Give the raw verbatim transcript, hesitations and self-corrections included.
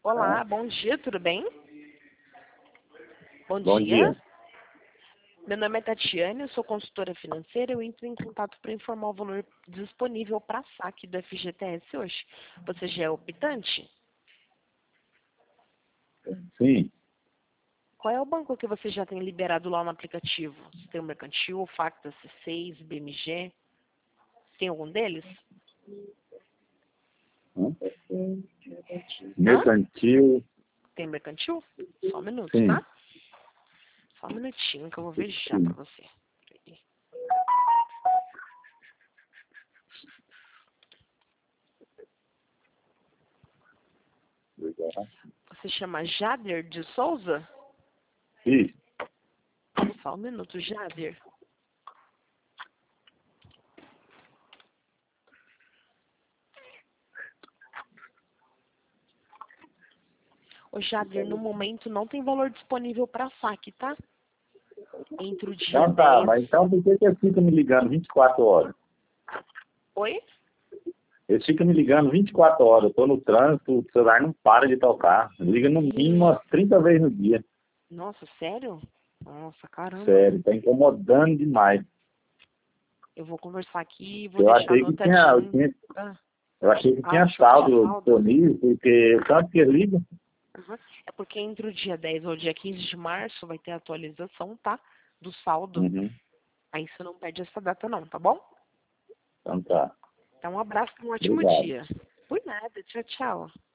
Olá, bom dia, tudo bem? Bom, Bom dia. dia. Meu nome é Tatiane, eu sou consultora financeira. Eu entro em contato para informar o valor disponível para saque do F G T S hoje. Você já é optante? Sim. Qual é o banco que você já tem liberado lá no aplicativo? Você tem o Mercantil, Facta, C seis, B M G? Tem algum deles? Hã? Mercantil. Tem Mercantil? Só um minuto, Sim. tá? Só um minutinho que eu vou ver já Sim. para você. Você chama Jader de Souza? Isso. Só um minuto, Jader. Ô, Jader, no momento não tem valor disponível para saque, tá? Entre o dia Então tá, dez... mas então por que que eles ficam me ligando vinte e quatro horas? Oi? Eles ficam me ligando vinte e quatro horas. Eu tô no trânsito, o celular não para de tocar. Liga no mínimo umas trinta vezes no dia. Nossa, sério? Nossa, caramba. Sério, tá incomodando demais. Eu vou conversar aqui e vou Eu deixar achei que tinha, eu, anotadinho. tinha, Ah, eu achei que tinha acho que tinha saldo saldo. disponível, porque tanto que eles ligam. Uhum. É porque entre o dia dez ou o dia quinze de março vai ter a atualização, tá? Do saldo. Uhum. Aí você não perde essa data não, tá bom? Então tá. Então um abraço e um ótimo Obrigado. dia. Por nada, tchau, tchau.